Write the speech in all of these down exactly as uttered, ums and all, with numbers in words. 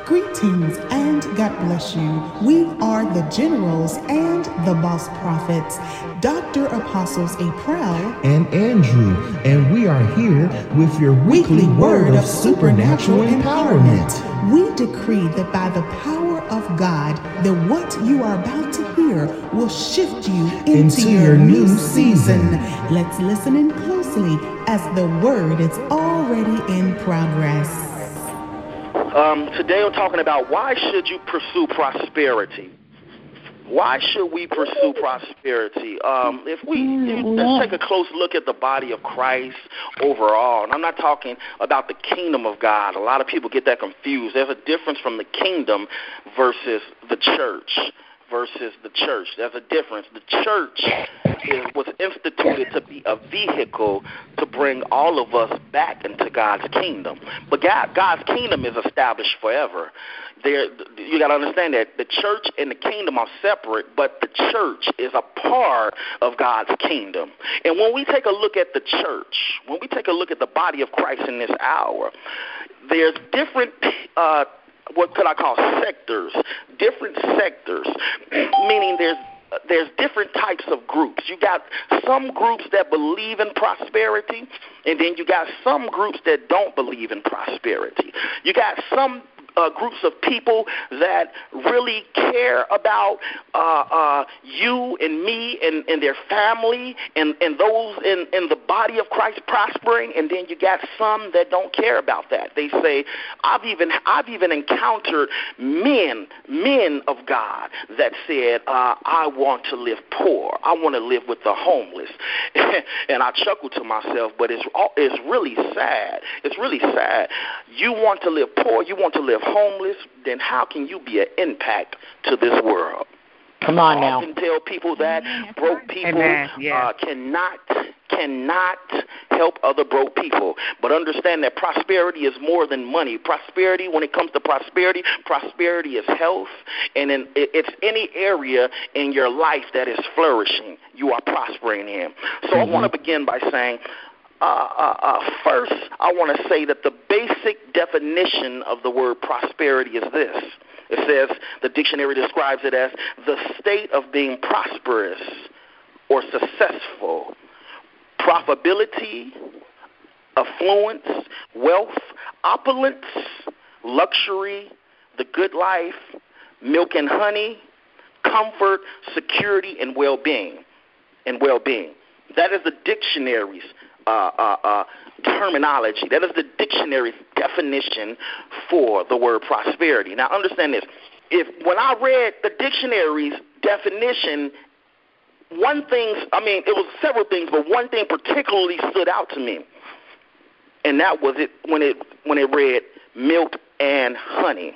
Greetings and God bless you. We are the Generals and the Boss Prophets, Doctor Apostles April and Andrew, and we are here with your weekly word of supernatural empowerment. We decree that by the power of God, that what you are about to hear will shift you into, into your, your new new season. season. Let's listen in closely as the word is already in progress. Um, today we're talking about why should you pursue prosperity? Why should we pursue prosperity? Um, if we if, let's take a close look at the body of Christ overall, and I'm not talking about the kingdom of God. A lot of people get that confused. There's a difference from the kingdom versus the church. Versus the church. There's a difference. The church is, was instituted to be a vehicle to bring all of us back into God's kingdom. But God, God's kingdom is established forever. There, you got to understand that the church and the kingdom are separate, but the church is a part of God's kingdom. And when we take a look at the church, when we take a look at the body of Christ in this hour, there's different uh what could I call sectors, different sectors, meaning there's there's different types of groups. You got some groups that believe in prosperity, and then you got some groups that don't believe in prosperity. You got some Uh, groups of people that really care about uh, uh, you and me and, and their family and, and those in, in the body of Christ prospering, and then you got some that don't care about that. They say, I've even I've even encountered men, men of God that said, uh, I want to live poor. I want to live with the homeless. And I chuckle to myself, but it's it's really sad. It's really sad. You want to live poor, you want to live homeless, then how can you be an impact to this world? Come on now. I often tell people that broke people yeah. uh, cannot cannot help other broke people. But understand that prosperity is more than money. Prosperity, when it comes to prosperity, prosperity is health, and in, it's any area in your life that is flourishing, you are prospering in. So mm-hmm. I want to begin by saying, Uh, uh, uh, first, I want to say that the basic definition of the word prosperity is this. It says, the dictionary describes it as the state of being prosperous or successful, profitability, affluence, wealth, opulence, luxury, the good life, milk and honey, comfort, security, and well-being. And well-being. That is the dictionary's Uh, uh, uh, terminology. That is the dictionary definition for the word prosperity. Now, understand this. If when I read the dictionary's definition, one thing, I mean, it was several things, but one thing particularly stood out to me, and that was it when it when it read milk and honey.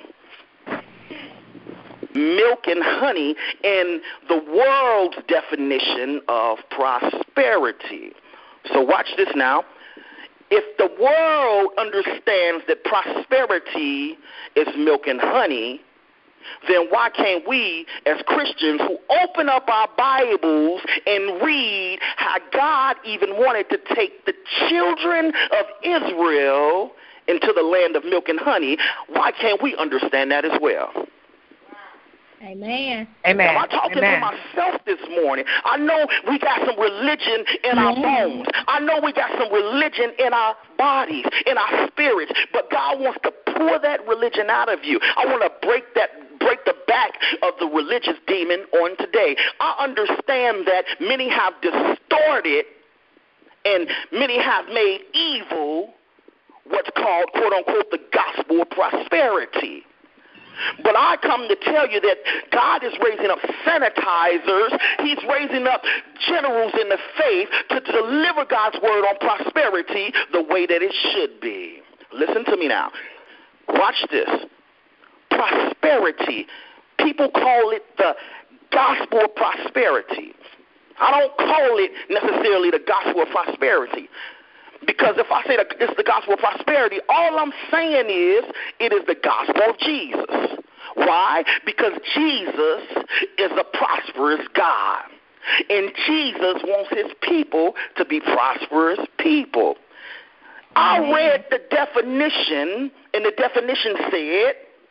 Milk and honey in the world's definition of prosperity. So watch this now. If the world understands that prosperity is milk and honey, then why can't we as Christians who open up our Bibles and read how God even wanted to take the children of Israel into the land of milk and honey, why can't we understand that as well? Amen. Amen. Am I talking Amen. to myself this morning? I know we got some religion in our bones. I know we got some religion in our bodies, in our spirits, but God wants to pour that religion out of you. I want to break that break the back of the religious demon on today. I understand that many have distorted and many have made evil what's called, quote unquote, the gospel of prosperity. But I come to tell you that God is raising up sanitizers. He's raising up generals in the faith to deliver God's word on prosperity the way that it should be. Listen to me now. Watch this. Prosperity. People call it the gospel of prosperity. I don't call it necessarily the gospel of prosperity. Because if I say that it's the gospel of prosperity, all I'm saying is it is the gospel of Jesus. Why? Because Jesus is a prosperous God. And Jesus wants his people to be prosperous people. I read the definition, and the definition said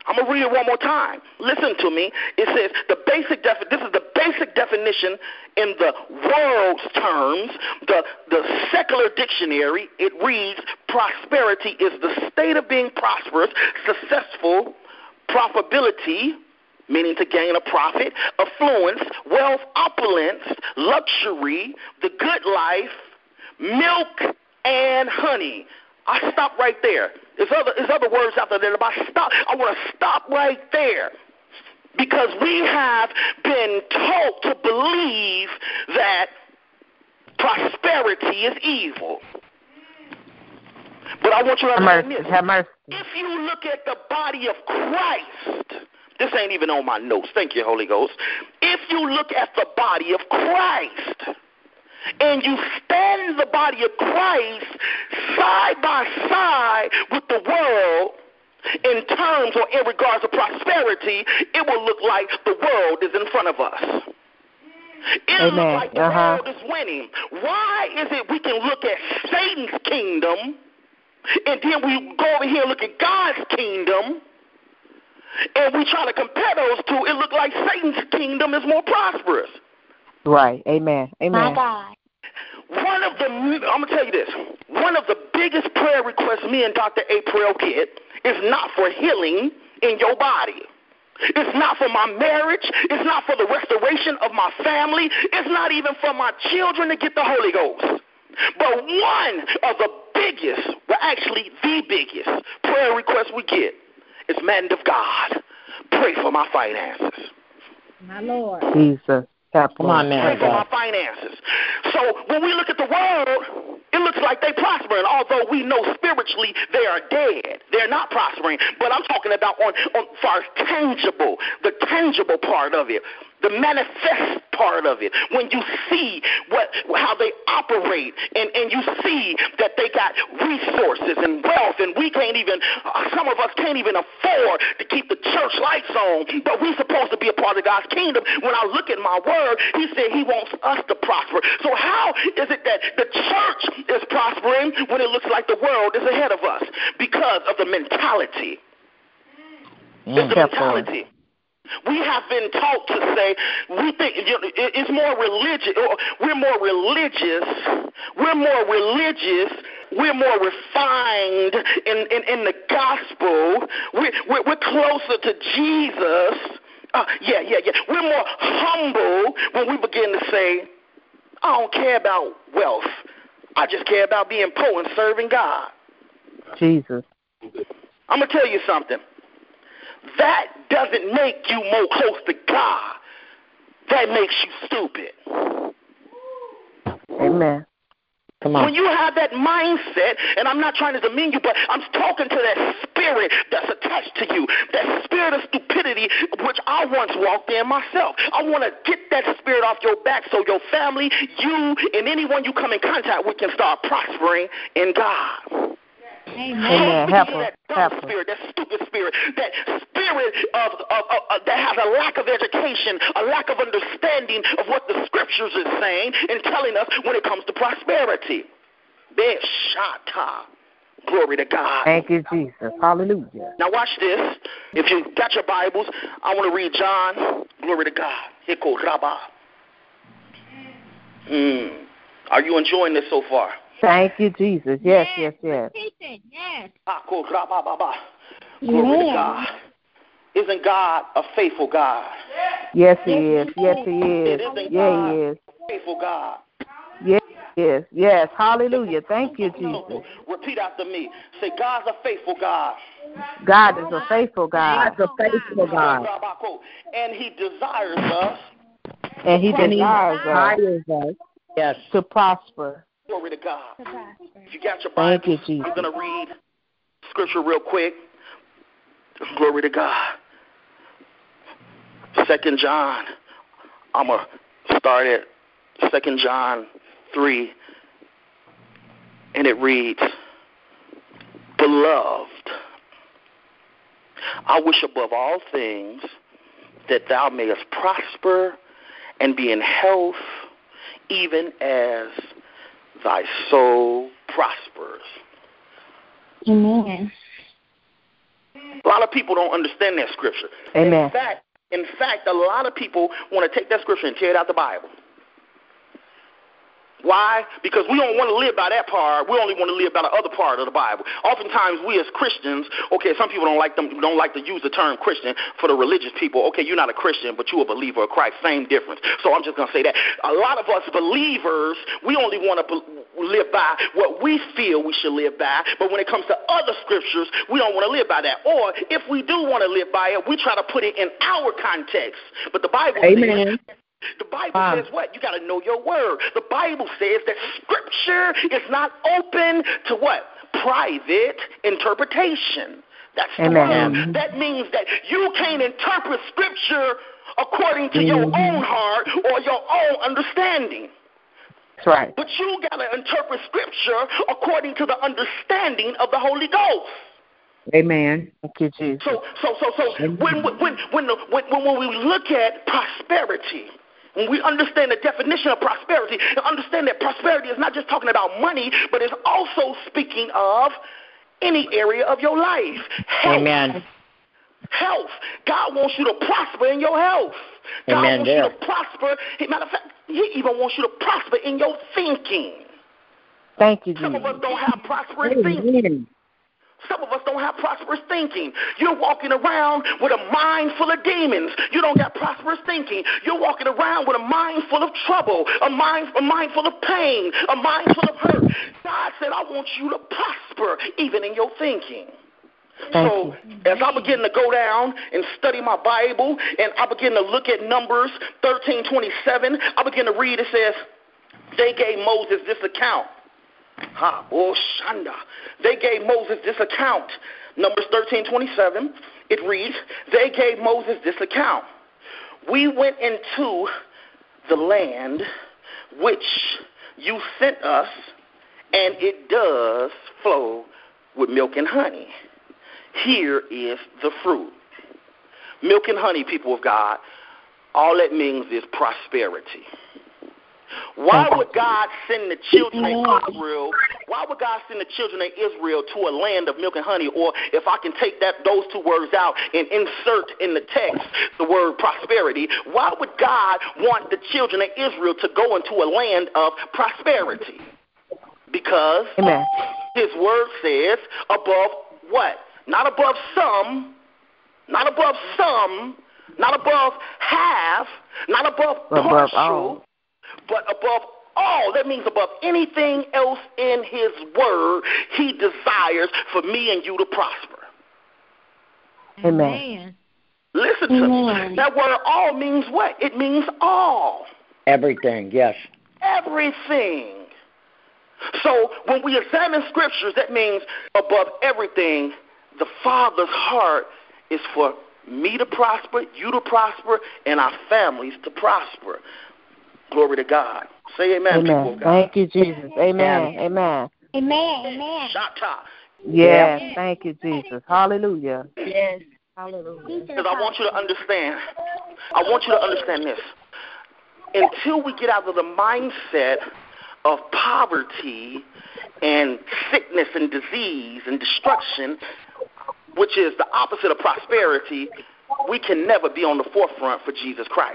I'm going to read it one more time. Listen to me. It says the basic defi- this is the basic definition in the world's terms, the, the secular dictionary. It reads, prosperity is the state of being prosperous, successful, profitability, meaning to gain a profit, affluence, wealth, opulence, luxury, the good life, milk, and honey. I stop right there. There's other, there's other words out there that if I stop, I want to stop right there because we have been taught to believe that prosperity is evil. But I want you to understand this. Have mercy. If you look at the body of Christ, this ain't even on my notes. Thank you, Holy Ghost. If you look at the body of Christ, and you stand the body of Christ side by side with the world in terms or in regards to prosperity, it will look like the world is in front of us. It Amen. looks like the uh-huh. world is winning. Why is it we can look at Satan's kingdom and then we go over here and look at God's kingdom and we try to compare those two? It looks like Satan's kingdom is more prosperous. Right. Amen. Amen. My God. One of the, I'm going to tell you this, one of the biggest prayer requests me and Doctor April get is not for healing in your body. It's not for my marriage. It's not for the restoration of my family. It's not even for my children to get the Holy Ghost. But one of the biggest, well, actually the biggest prayer request we get is, man of God, pray for my finances. My Lord. Jesus. Come on now. Pray for my finances. So when we look at the world, it looks like they're prospering, although we know spiritually they are dead. They're not prospering. But I'm talking about on, on far as tangible, the tangible part of it, the manifest part of it. When you see what how they operate and, and you see that they got resources and wealth, and we can't even, uh, some of us can't even afford to keep the church lights on, but we're supposed to be a part of God's kingdom. When I look at my word, he said he wants us to prosper. So how is it that the church is prospering when it looks like the world is ahead of us? Because of the mentality. Mm, it's the mentality. We have been taught to say we think you know, it's more religious. We're more religious. We're more religious. We're more refined in, in, in the gospel. We're, we're, we're closer to Jesus. Uh, yeah, yeah, yeah. We're more humble when we begin to say, I don't care about wealth. I just care about being poor and serving God. Jesus. I'm going to tell you something. That doesn't make you more close to God. That makes you stupid. Amen. Come on. When you have that mindset, and I'm not trying to demean you, but I'm talking to that spirit that's attached to you, that spirit of stupidity, which I once walked in myself. I want to get that spirit off your back so your family, you, and anyone you come in contact with can start prospering in God. Amen. Amen. Help us. That dumb Help us. spirit, that stupid spirit, that spirit of, of, of, of that has a lack of education, a lack of understanding of what the scriptures is saying and telling us when it comes to prosperity. Beshata. Glory to God. Thank you, Jesus. Hallelujah. Now watch this. If you got your Bibles, I want to read John. Glory to God. Hiko Rabba. Mm. Are you enjoying this so far? Thank you, Jesus. Yes, yes, yes. Teaching, yes. Hiko Rabba Baba. Glory to God. Isn't God a faithful God? Yes, he is. Yes, he is. Isn't Yeah, God he is. a faithful God? Yes, yes, yes. Hallelujah. Thank you, Jesus. Repeat after me. Say, God's a faithful God. God is a faithful God. God's a faithful God. And he desires us. And he desires us us. Yes. to prosper. Glory to God. To prosper. If you got your Thank Bible, you, Jesus. I'm going to read scripture real quick. Glory to God. Second John. I'm going to start at Second John three, and it reads, Beloved, I wish above all things that thou mayest prosper and be in health, even as thy soul prospers. Amen. A lot of people don't understand that scripture. Amen. In fact, in fact, a lot of people want to take that scripture and tear it out the Bible. Why? Because we don't want to live by that part. We only want to live by the other part of the Bible. Oftentimes, we as Christians, okay, some people don't like them, don't like to use the term Christian for the religious people. Okay, you're not a Christian, but you're a believer of Christ. Same difference. So I'm just going to say that. A lot of us believers, we only want to be- live by what we feel we should live by. But when it comes to other scriptures, we don't want to live by that. Or if we do want to live by it, we try to put it in our context. But the Bible Amen. says, the Bible Um, says what? You got to know your word. The Bible says that scripture is not open to what? Private interpretation. That's the Amen. word. That means that you can't interpret scripture according to your Mhm. own heart or your own understanding. That's right. But you got to interpret scripture according to the understanding of the Holy Ghost. Amen. Thank you, Jesus. So, so, so, so when, when, when, when, when, when we look at prosperity, when we understand the definition of prosperity, and understand that prosperity is not just talking about money, but it's also speaking of any area of your life. Health. Amen. Health. God wants you to prosper in your health. God Amen, wants there. you to prosper. Matter of fact, He even wants you to prosper in your thinking. Thank you, Some of Jesus. us don't have prosperous thinking. Amen. Some of us don't have prosperous thinking. You're walking around with a mind full of demons. You don't got prosperous thinking. You're walking around with a mind full of trouble, a mind, a mind full of pain, a mind full of hurt. God said, I want you to prosper even in your thinking. Thank So as I begin to go down and study my Bible, and I begin to look at Numbers thirteen twenty-seven, I begin to read. It says, they gave Moses this account. Ha, oh, Shanda. They gave Moses this account. Numbers thirteen twenty-seven, it reads, they gave Moses this account. We went into the land which you sent us, and it does flow with milk and honey. Here is the fruit. Milk and honey, people of God, all that means is prosperity. Why would God send the children of Israel? Why would God send the children of Israel to a land of milk and honey? Or if I can take that those two words out and insert in the text the word prosperity, why would God want the children of Israel to go into a land of prosperity? Because Amen. His word says above what? Not above some, not above some, not above half, not above Above partial, all. but above all. That means above anything else in His word, He desires for me and you to prosper. Amen. Listen to me. That word all means what? It means all. Everything, yes. Everything. So when we examine scriptures, that means above everything, the Father's heart is for me to prosper, you to prosper, and our families to prosper. Glory to God. Say amen, people Amen. of God. Thank you, Jesus. Amen. Amen. Amen. Amen. Shata. Yes. Thank you, Jesus. Hallelujah. Yes. Hallelujah. Because I want you to understand, I want you to understand this. Until we get out of the mindset of poverty and sickness and disease and destruction, which is the opposite of prosperity, we can never be on the forefront for Jesus Christ.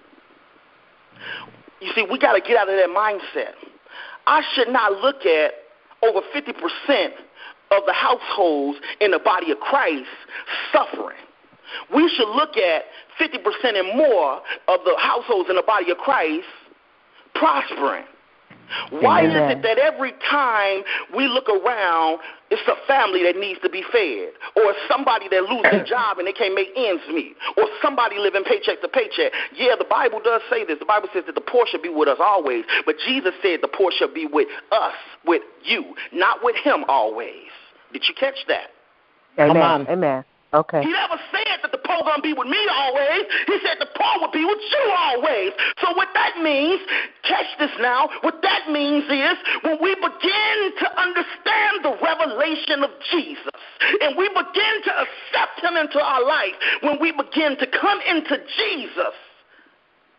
You see, we got to get out of that mindset. I should not look at over fifty percent of the households in the body of Christ suffering. We should look at fifty percent and more of the households in the body of Christ prospering. Why Amen. is it that every time we look around, it's a family that needs to be fed, or somebody that loses their job and they can't make ends meet, or somebody living paycheck to paycheck? Yeah, the Bible does say this. The Bible says that the poor should be with us always, but Jesus said the poor should be with us, with you, not with him always. Did you catch that? Amen. Come on. Amen. Okay. He never said that the poor going to be with me always. He said the poor will be with you always. So what that means, catch this now, what that means is when we begin to understand the revelation of Jesus and we begin to accept him into our life, when we begin to come into Jesus,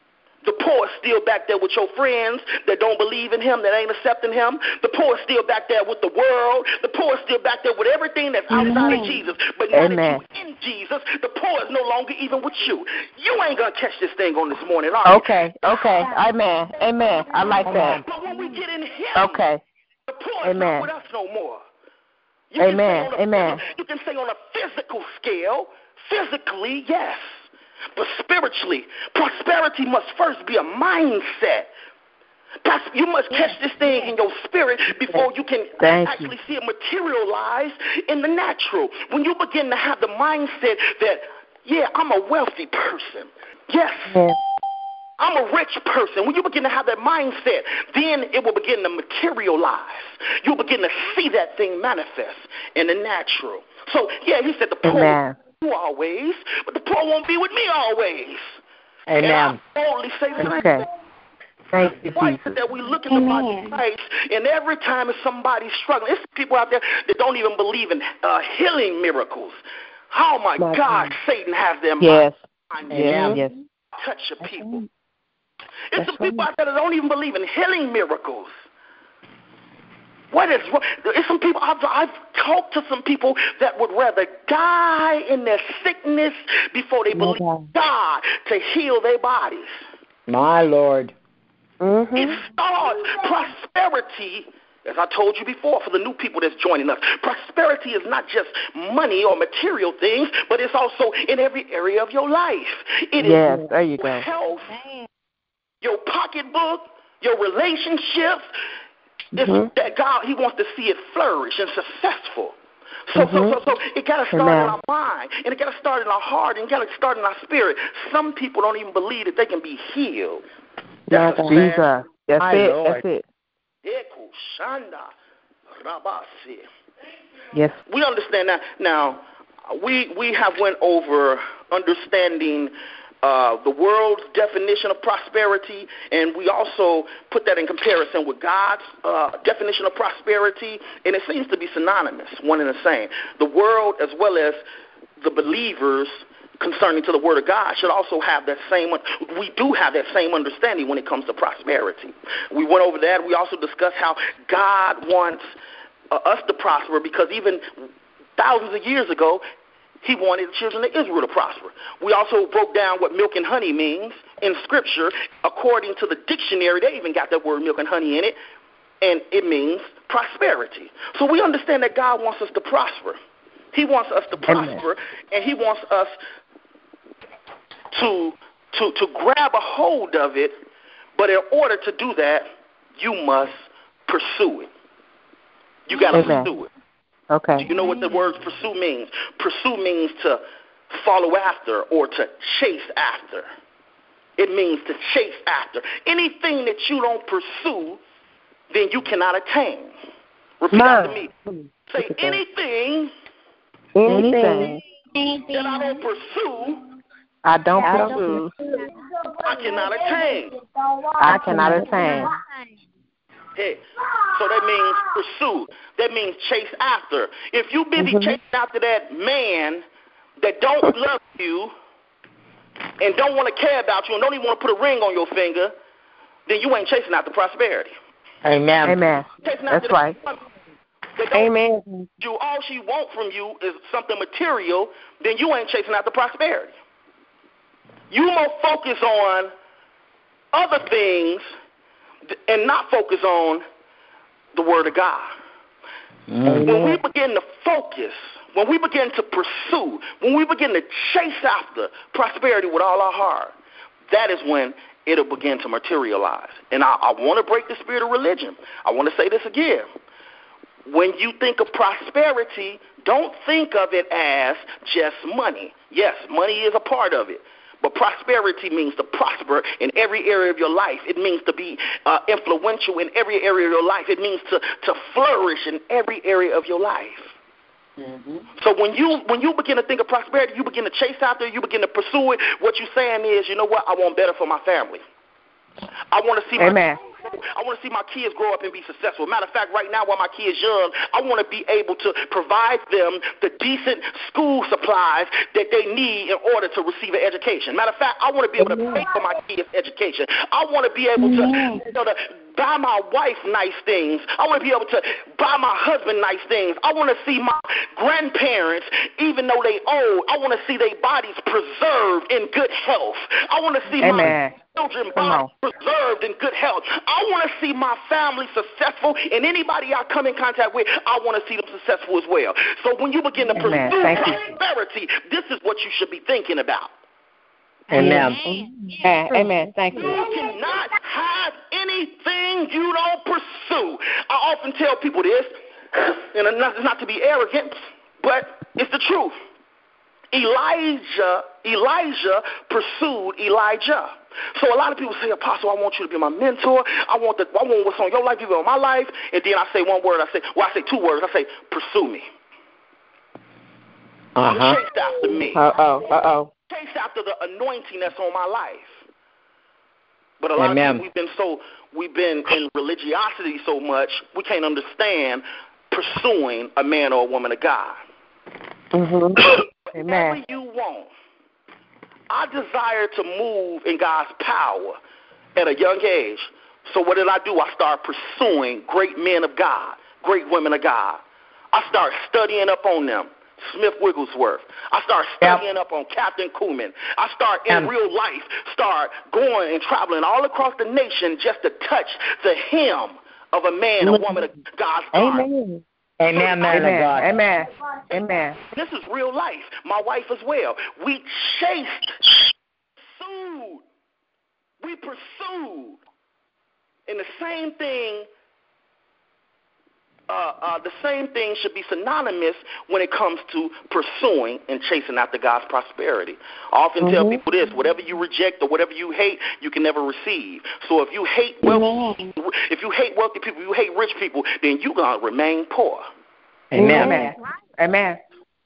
The poor is still back there with your friends that don't believe in him, that ain't accepting him. The poor is still back there with the world. The poor is still back there with everything that's outside Amen. Of Jesus. But now Amen. That you're in Jesus, the poor is no longer even with you. You ain't going to catch this thing on this morning, are you? Okay, okay. Amen. Amen. I like that. But when we get in him, okay. the poor is Amen. not with us no more. You Amen. Can Amen. A, you can say on a physical scale, physically, yes. But spiritually, prosperity must first be a mindset. You must catch this thing in your spirit before you can Thank actually you. see it materialize in the natural. When you begin to have the mindset that, yeah, I'm a wealthy person. Yes. Yeah. I'm a rich person. When you begin to have that mindset, then it will begin to materialize. You'll begin to see that thing manifest in the natural. So, yeah, he said the poor Amen. will be always, but the poor won't be with me always. Amen. And I boldly say the okay. same thing. Thank you, Why is Jesus. it that we look in the body of Christ, and every time somebody's struggling, there's people out there that don't even believe in uh, healing miracles. Oh, my, my God, God, Satan has them yes. mind. Yes. yes. Touch your people. It's some people out there that don't even believe in healing miracles. What is what? There's some people I've, I've talked to some people that would rather die in their sickness before they believe okay. God to heal their bodies. My Lord. Mm-hmm. It starts prosperity. As I told you before, for the new people that's joining us, prosperity is not just money or material things, but it's also in every area of your life. It yes, is there you go. Health, your pocketbook, your relationships. It's mm-hmm. that God, he wants to see it flourish and successful. So, mm-hmm. so, so, so it got to start Amen. in our mind, and it got to start in our heart, and it got to start in our spirit. Some people don't even believe that they can be healed. That's That's Jesus. That's it. Lord. That's it. Yes. We understand that. Now, we we have went over understanding uh, the world's definition of prosperity, and we also put that in comparison with God's uh, definition of prosperity, and it seems to be synonymous, one and the same. The world, as well as the believers concerning to the Word of God, should also have that same, we do have that same understanding when it comes to prosperity. We went over that. We also discussed how God wants uh, us to prosper, because even thousands of years ago, he wanted the children of Israel to prosper. We also broke down what milk and honey means in Scripture. According to the dictionary, they even got that word milk and honey in it, and it means prosperity. So we understand that God wants us to prosper. He wants us to prosper, Amen. And he wants us to to to grab a hold of it, but in order to do that, you must pursue it. You got to pursue it. Okay. Do you know what the word pursue means? Pursue means to follow after or to chase after. It means to chase after. Anything that you don't pursue, then you cannot attain. Repeat after me. Say anything, anything, anything that I don't pursue, I don't pursue, I cannot attain. I cannot attain. Hey, so that means pursue. That means chase after. If you busy mm-hmm. chasing after that man that don't love you and don't want to care about you and don't even want to put a ring on your finger, then you ain't chasing after prosperity. Amen. Amen. That's right. Amen. You, all she wants from you is something material, then you ain't chasing after prosperity. You more focus on other things and not focus on the Word of God. Mm-hmm. When we begin to focus, when we begin to pursue, when we begin to chase after prosperity with all our heart, that is when it'll begin to materialize. And I, I want to break the spirit of religion. I want to say this again. When you think of prosperity, don't think of it as just money. Yes, money is a part of it. But prosperity means to prosper in every area of your life. It means to be uh, influential in every area of your life. It means to, to flourish in every area of your life. Mm-hmm. So when you when you begin to think of prosperity, you begin to chase after it, you begin to pursue it. What you're saying is, you know what, I want better for my family. I want to see my Amen. I want to see my kids grow up and be successful. Matter of fact, right now while my kids young, I want to be able to provide them the decent school supplies that they need in order to receive an education. Matter of fact, I want to be able to pay for my kids' education. I want to be able to, you know, to buy my wife nice things. I want to be able to buy my husband nice things. I want to see my grandparents, even though they old, I want to see their bodies preserved in good health. I want to see Amen. my children bodies preserved in good health. I want to see my family successful, and anybody I come in contact with, I want to see them successful as well. So when you begin to Amen. pursue Thank prosperity, you. This is what you should be thinking about. Amen. Amen. Amen. Thank you. You cannot have anything you don't pursue. I often tell people this, and it's not, not to be arrogant, but it's the truth. Elijah, Elijah pursued Elijah. So a lot of people say, Apostle, I want you to be my mentor. I want the, I want what's on your life to be on my life. And then I say one word. I say, well, I say two words. I say, pursue me. Uh-huh. Chase after me. Uh-oh. Uh-oh. Chase after the anointing that's on my life. But a lot Amen. of times we've been so we've been in religiosity so much we can't understand pursuing a man or a woman of God. Mm-hmm. Whatever Amen. you want. I desire to move in God's power at a young age. So what did I do? I started pursuing great men of God, great women of God. I started studying up on them. Smith Wigglesworth. I start studying yep. up on Captain Kuhlman. I start in um, real life, start going and traveling all across the nation just to touch the hem of a man or woman of God's heart. Amen. Amen, man Amen. of God. Amen. Amen. This is real life. My wife as well. We chased, pursued. We pursued. And the same thing Uh, uh, the same thing should be synonymous when it comes to pursuing and chasing after God's prosperity. I often mm-hmm. tell people this: whatever you reject or whatever you hate, you can never receive. So if you hate wealthy, mm-hmm. if you hate wealthy people, you hate rich people, then you're gonna remain poor. Amen. Amen. Amen.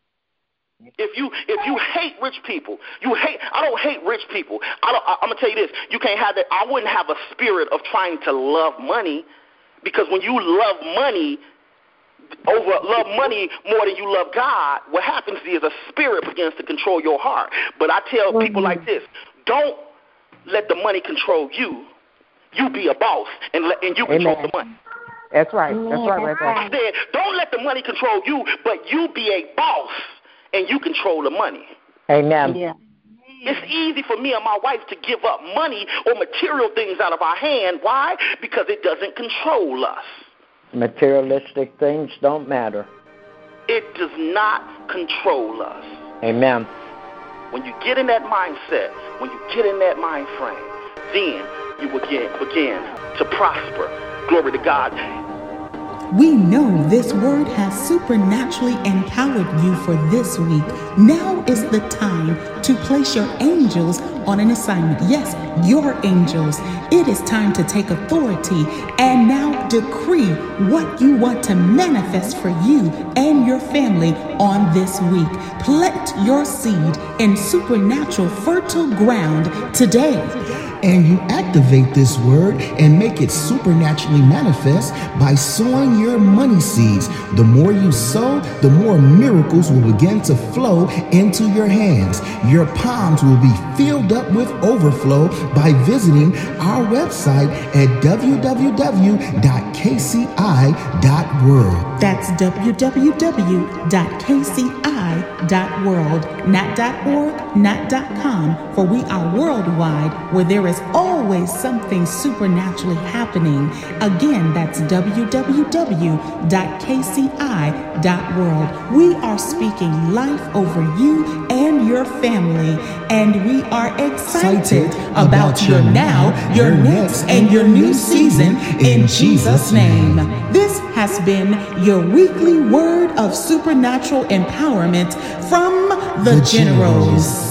If you if you hate rich people, you hate. I don't hate rich people. I don't, I, I'm gonna tell you this: you can't have that. I wouldn't have a spirit of trying to love money. Because when you love money, over love money more than you love God, what happens is a spirit begins to control your heart. But I tell mm-hmm. people like this: don't let the money control you. You be a boss, and let, and you control Amen. the money. That's right. That's right. Right there. I said, don't let the money control you, but you be a boss, and you control the money. Amen. Yeah. It's easy for me and my wife to give up money or material things out of our hand. Why? Because it doesn't control us. Materialistic things don't matter. It does not control us. Amen. When you get in that mindset, when you get in that mind frame, then you begin, begin to prosper. Glory to God. We know this word has supernaturally empowered you for this week. Now is the time to place your angels on an assignment. Yes, your angels. It is time to take authority and now decree what you want to manifest for you and your family on this week. Plant your seed in supernatural fertile ground today. And you activate this word and make it supernaturally manifest by sowing your money seeds. The more you sow, the more miracles will begin to flow into your hands. Your palms will be filled up with overflow by visiting our website at w w w dot k c i dot world. That's w w w dot k c i dot world, not .org, not .com, for we are worldwide, where there is always something supernaturally happening. Again, that's w w w dot k c i dot world. We are speaking life over you and your family, and we are excited about your now, your next, and your new season in Jesus' name. This has been your weekly word of supernatural empowerment from the Generals.